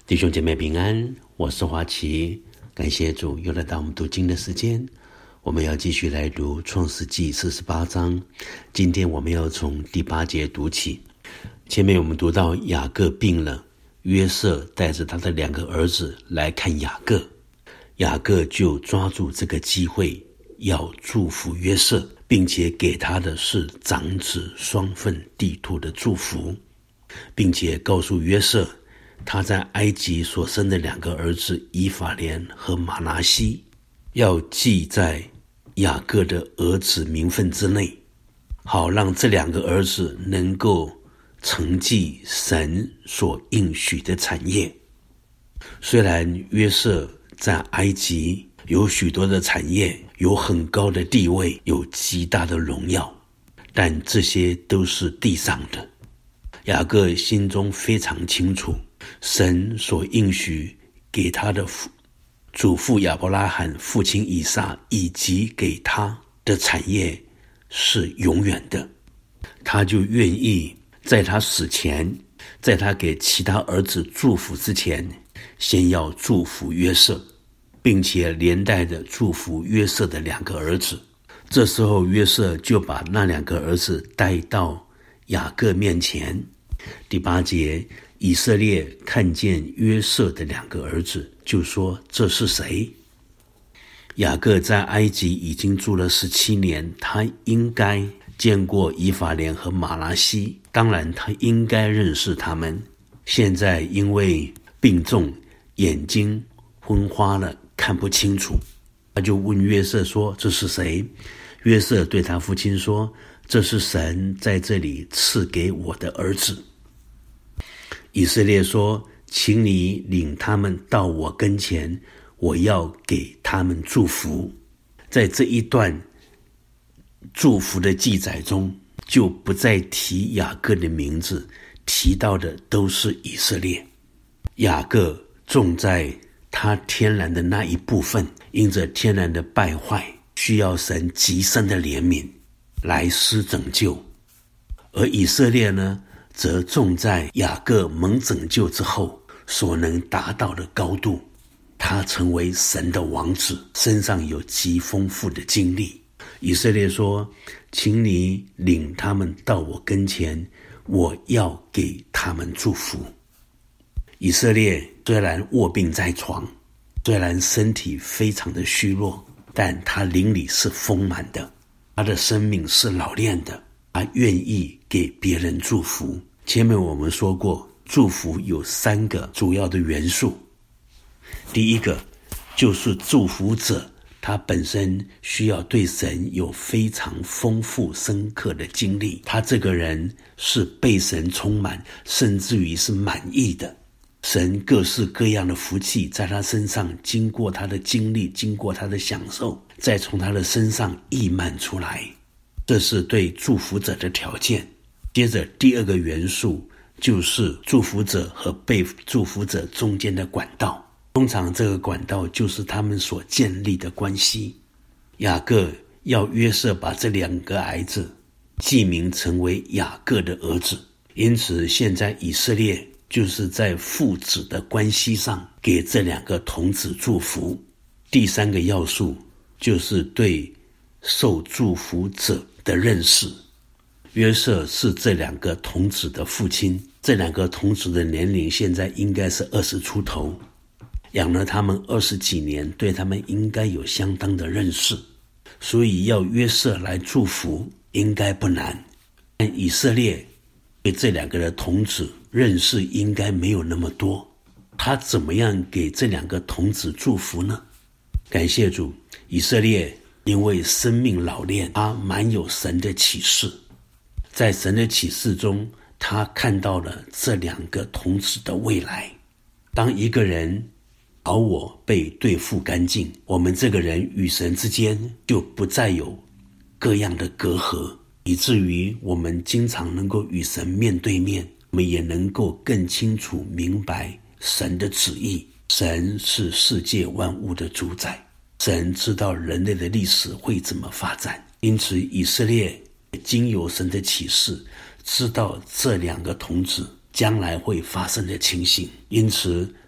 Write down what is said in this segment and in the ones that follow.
弟兄姐妹平安，我是华奇，感谢主又来到我们读经的时间。我们要继续来读创世纪48章，今天我们要从第8节读起。前面我们读到雅各病了，约瑟带着他的2个儿子来看雅各，雅各就抓住这个机会要祝福约瑟，并且给他的是长子双份地土的祝福，并且告诉约瑟他在埃及所生的2个儿子以法莲和马拿西要记在雅各的儿子名分之内，好让这2个儿子能够承继神所应许的产业。虽然约瑟在埃及有许多的产业，有很高的地位，有极大的荣耀，但这些都是地上的。雅各心中非常清楚，神所应许给他的祖父亚伯拉罕、父亲以撒以及给他的产业是永远的，他就愿意在他死前，在他给其他儿子祝福之前，先要祝福约瑟，并且连带的祝福约瑟的2个儿子。这时候约瑟就把那2个儿子带到雅各面前。第8节，以色列看见约瑟的2个儿子，就说：这是谁？雅各在埃及已经住了17年，他应该见过以法莲和马拿西，当然他应该认识他们。现在因为病重，眼睛昏花了，看不清楚，他就问约瑟说：这是谁？约瑟对他父亲说：这是神在这里赐给我的儿子。以色列说：请你领他们到我跟前，我要给他们祝福。在这一段祝福的记载中，就不再提雅各的名字，提到的都是以色列。雅各种在他天然的那一部分，因着天然的败坏，需要神极深的怜悯来施拯救。而以色列呢，则种在雅各蒙拯救之后所能达到的高度，他成为神的王子，身上有极丰富的经历。以色列说：请你领他们到我跟前，我要给他们祝福。以色列虽然卧病在床，虽然身体非常的虚弱，但他灵里是丰满的，他的生命是老练的，他愿意给别人祝福。前面我们说过，祝福有3个主要的元素。第一个就是祝福者他本身需要对神有非常丰富深刻的经历，他这个人是被神充满，甚至于是满意的，神各式各样的福气在他身上经过他的经历，经过他的享受，再从他的身上溢满出来，这是对祝福者的条件。接着第2个元素就是祝福者和被祝福者中间的管道，通常这个管道就是他们所建立的关系。雅各要约瑟把这2个孩子记名成为雅各的儿子，因此现在以色列就是在父子的关系上给这2个童子祝福。第3个要素就是对受祝福者的认识。约瑟是这2个童子的父亲，这2个童子的年龄现在应该是20出头，养了他们20几年，对他们应该有相当的认识，所以要约瑟来祝福应该不难。但以色列对这2个的童子认识应该没有那么多，他怎么样给这2个童子祝福呢？感谢主，以色列因为生命老练，他满有神的启示，在神的启示中，他看到了这2个童子的未来。当一个人老我被对付干净，我们这个人与神之间就不再有各样的隔阂，以至于我们经常能够与神面对面，我们也能够更清楚明白神的旨意。神是世界万物的主宰，神知道人类的历史会怎么发展，因此以色列经由神的启示，知道这2个童子将来会发生的情形，因此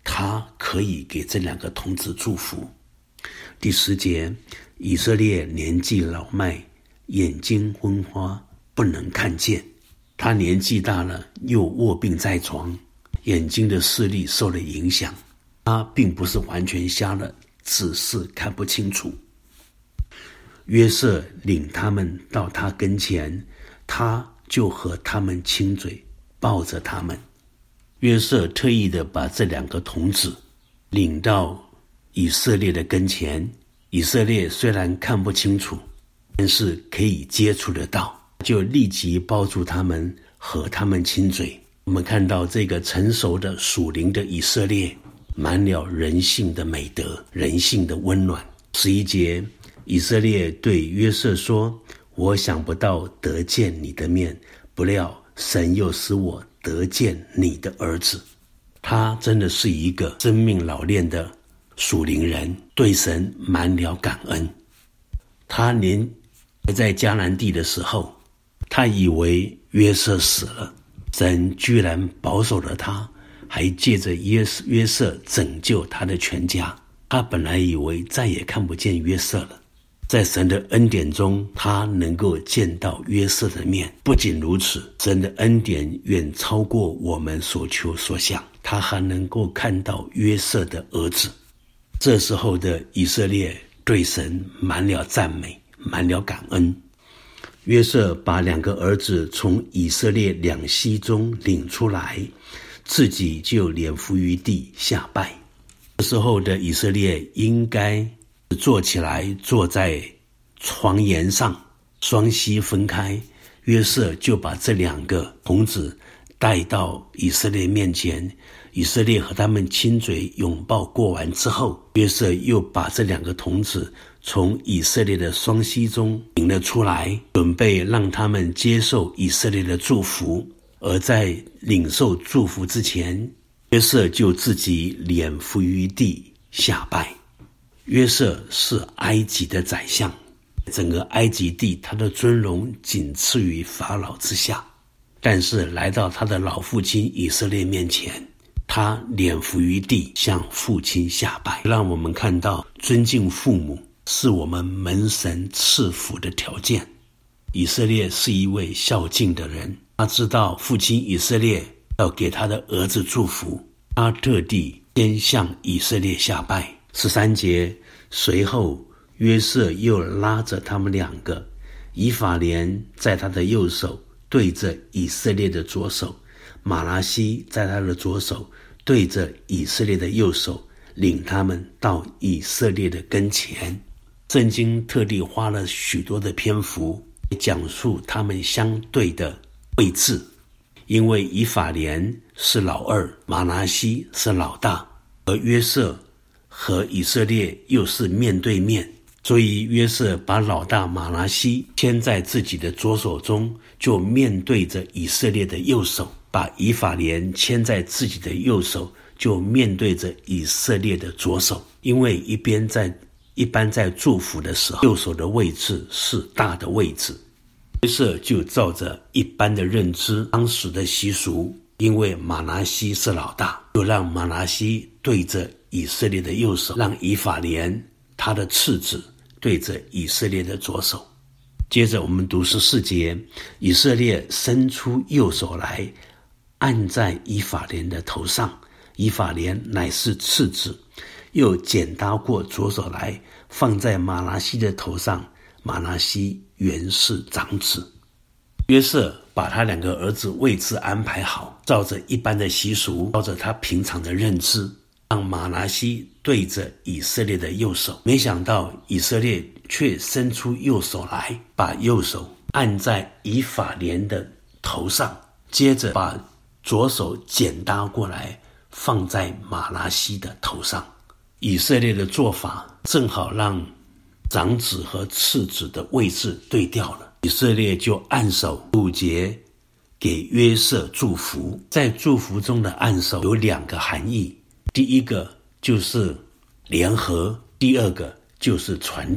他可以给这两个童子祝福。第10节，以色列年纪老迈，眼睛昏花，不能看见。他年纪大了，又卧病在床，眼睛的视力受了影响。他并不是完全瞎了，只是看不清楚。约瑟领他们到他跟前，他就和他们亲嘴，抱着他们。约瑟特意的把这两个童子领到以色列的跟前。以色列虽然看不清楚，但是可以接触得到，就立即抱住他们，和他们亲嘴。我们看到这个成熟的属灵的以色列，满了人性的美德，人性的温暖。11节，以色列对约瑟说，我想不到得见你的面，不料神又使我得见你的儿子。他真的是一个生命老练的属灵人，对神满了感恩。他还在迦南地的时候，他以为约瑟死了，神居然保守了他，还借着约瑟拯救他的全家。他本来以为再也看不见约瑟了，在神的恩典中，他能够见到约瑟的面。不仅如此，神的恩典远超过我们所求所想，他还能够看到约瑟的儿子。这时候的以色列对神满了赞美，满了感恩。约瑟把两个儿子从以色列两栖中领出来，自己就脸伏于地下拜。这时候的以色列应该坐起来，坐在床沿上，双膝分开。约瑟就把这两个童子带到以色列面前，以色列和他们亲嘴拥抱过完之后，约瑟又把这两个童子从以色列的双膝中领了出来，准备让他们接受以色列的祝福。而在领受祝福之前，约瑟就自己脸伏于地下拜。约瑟是埃及的宰相，整个埃及地他的尊荣仅次于法老之下，但是来到他的老父亲以色列面前，他脸伏于地向父亲下拜。让我们看到尊敬父母是我们蒙神赐福的条件。以色列是一位孝敬的人，他知道父亲以色列要给他的儿子祝福，他特地先向以色列下拜。13节，随后约瑟又拉着他们两个，以法莲在他的右手对着以色列的左手，马拿西在他的左手对着以色列的右手，领他们到以色列的跟前。圣经特地花了许多的篇幅讲述他们相对的位置，因为以法莲是老二，马拿西是老大，而约瑟和以色列又是面对面，所以约瑟把老大马拿西牵在自己的左手中，就面对着以色列的右手；把以法莲牵在自己的右手，就面对着以色列的左手。因为一般在祝福的时候，右手的位置是大的位置。约瑟就照着一般的认知，当时的习俗，因为马拿西是老大，就让马拿西对着以色列的右手，让以法莲他的次子对着以色列的左手。接着我们读14节，以色列伸出右手来，按在以法莲的头上，以法莲乃是次子，又剪搭过左手来，放在马拿西的头上，马拿西原是长子。约瑟把他两个儿子位置安排好，照着一般的习俗，照着他平常的认知，让马拿西对着以色列的右手。没想到以色列却伸出右手来，把右手按在以法莲的头上，接着把左手剪搭过来，放在马拿西的头上。以色列的做法正好让长子和次子的位置对调了。以色列就按手5节给约瑟祝福。在祝福中的按手有2个含义，第一个就是联合，第二个就是传递。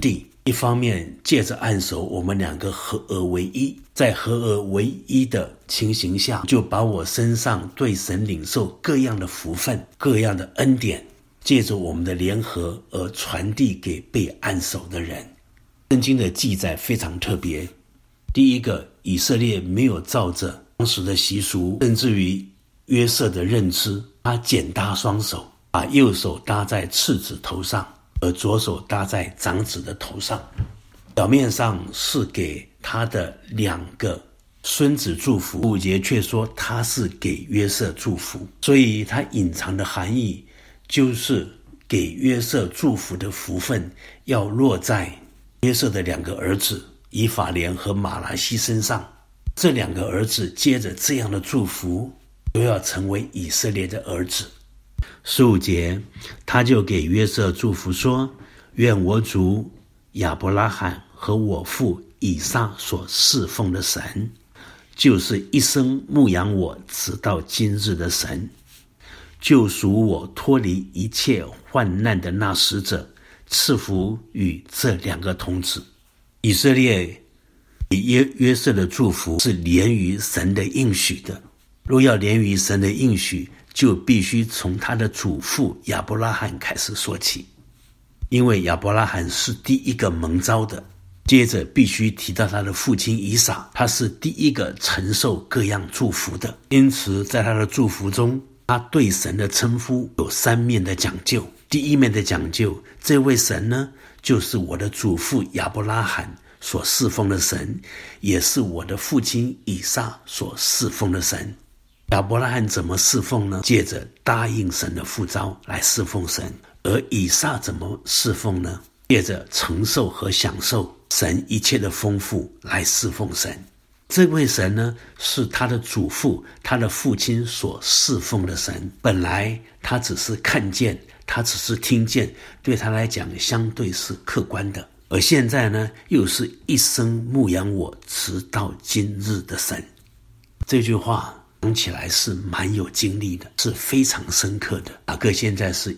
一方面借着按手，我们两个合而为一，在合而为一的情形下，就把我身上对神领受各样的福分、各样的恩典，借着我们的联合而传递给被按手的人。圣经的记载非常特别。第一个，以色列没有照着当时的习俗，甚至于约瑟的认知，他剪搭双手，把右手搭在次子头上，而左手搭在长子的头上。表面上是给他的2个孙子祝福，5节却说他是给约瑟祝福，所以他隐藏的含义就是给约瑟祝福的福分要落在约瑟的2个儿子以法莲和玛拿西身上。这2个儿子接着这样的祝福，都要成为以色列的儿子。15节，他就给约瑟祝福说：愿我主亚伯拉罕和我父以撒所侍奉的神，就是一生牧养我直到今日的神，救赎我脱离一切患难的那使者，赐福与这2个童子。以色列给约瑟的祝福是连于神的应许的，若要连于神的应许，就必须从他的祖父亚伯拉罕开始说起，因为亚伯拉罕是第一个蒙召的。接着必须提到他的父亲以撒，他是第一个承受各样祝福的。因此在他的祝福中，他对神的称呼有3面的讲究。第一面的讲究，这位神呢，就是我的祖父亚伯拉罕所侍奉的神，也是我的父亲以撒所侍奉的神。亚伯拉罕怎么侍奉呢？借着答应神的呼召来侍奉神。而以撒怎么侍奉呢？借着承受和享受神一切的丰富来侍奉神。这位神呢，是他的祖父、他的父亲所侍奉的神。本来他只是看见，他只是听见，对他来讲相对是客观的。而现在呢，又是一生牧养我直到今日的神。这句话讲起来是蛮有经历的，是非常深刻的。雅各现在是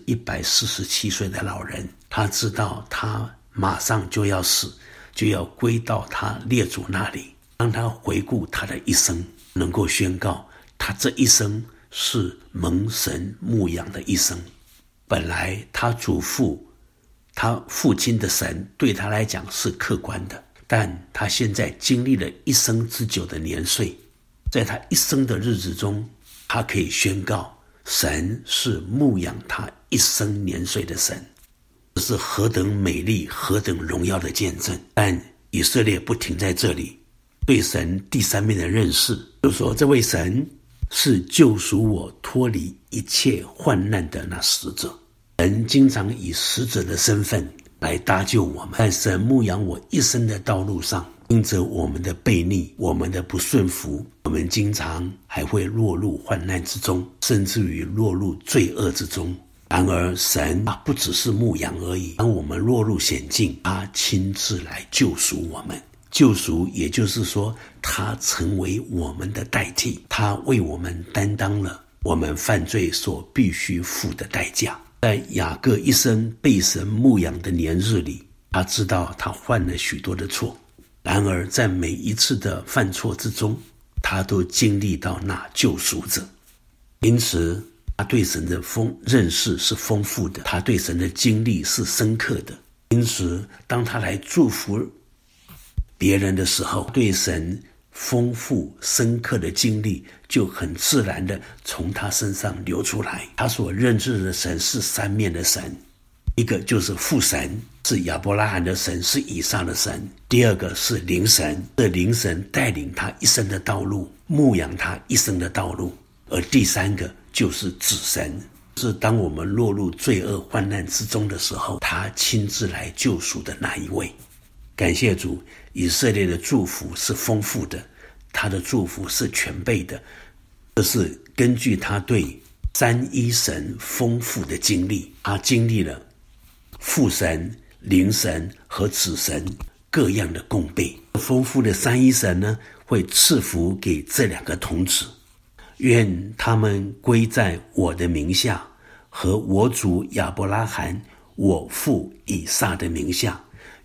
147岁的老人，他知道他马上就要死，就要归到他列祖那里。当他回顾他的一生，能够宣告他这一生是蒙神牧养的一生。本来他祖父、他父亲的神对他来讲是客观的，但他现在经历了一生之久的年岁，在他一生的日子中，他可以宣告神是牧养他一生年岁的神。这是何等美丽、何等荣耀的见证。但以色列不停在这里，对神第3面的认识，就是说这位神是救赎我脱离一切患难的那使者。神经常以使者的身份来搭救我们，在神牧养我一生的道路上，因着我们的悖逆、我们的不顺服，我们经常还会落入患难之中，甚至于落入罪恶之中。然而神不只是牧养而已，当我们落入险境，他亲自来救赎我们。救赎也就是说，他成为我们的代替，他为我们担当了我们犯罪所必须付的代价。在雅各一生被神牧养的年日里，他知道他犯了许多的错，然而在每一次的犯错之中，他都经历到那救赎者。因此他对神的认识是丰富的，他对神的经历是深刻的。因此当他来祝福别人的时候，对神丰富深刻的经历就很自然的从他身上流出来。他所认知的神是3面的神，一个就是父神，是亚伯拉罕的神，是以撒的神；第2个是灵神，这灵神带领他一生的道路，牧养他一生的道路；而第3个就是子神，是当我们落入罪恶患难之中的时候，他亲自来救赎的那一位。感谢主，以色列的祝福是丰富的，他的祝福是全备的，这是根据他对3一神丰富的经历。他经历了父神、灵神和子神各样的供备。丰富的3一神呢，会赐福给这2个童子，愿他们归在我的名下，和我主亚伯拉罕、我父以撒的名下，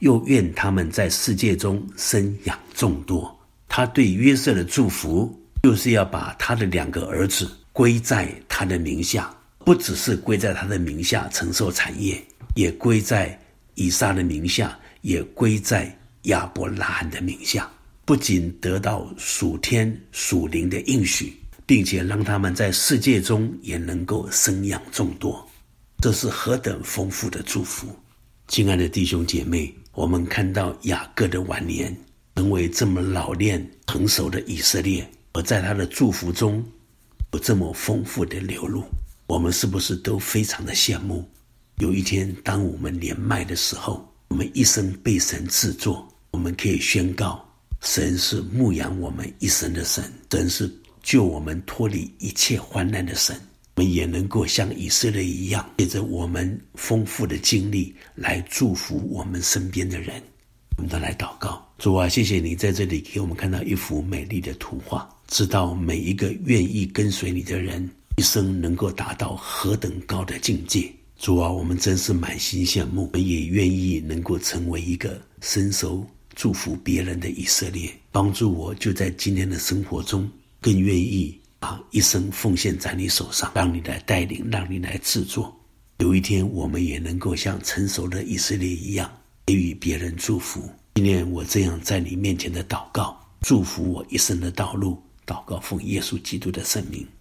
又愿他们在世界中生养众多。他对约瑟的祝福就是要把他的2个儿子归在他的名下，不只是归在他的名下承受产业，也归在以撒的名下，也归在亚伯拉罕的名下。不仅得到属天属灵的应许，并且让他们在世界中也能够生养众多。这是何等丰富的祝福。亲爱的弟兄姐妹，我们看到雅各的晚年成为这么老练成熟的以色列，而在他的祝福中有这么丰富的流露，我们是不是都非常的羡慕？有一天当我们年迈的时候，我们一生被神制作，我们可以宣告神是牧养我们一生的神，神是救我们脱离一切患难的神。我们也能够像以色列一样，借着我们丰富的经历来祝福我们身边的人。我们都来祷告。主啊，谢谢你在这里给我们看到一幅美丽的图画，知道每一个愿意跟随你的人一生能够达到何等高的境界。主啊，我们真是满心羡慕，我们也愿意能够成为一个伸手祝福别人的以色列。帮助我就在今天的生活中更愿意把一生奉献在你手上，让你来带领，让你来制作。有一天我们也能够像成熟的以色列一样，给予别人祝福。纪念我这样在你面前的祷告，祝福我一生的道路。祷告奉耶稣基督的圣名。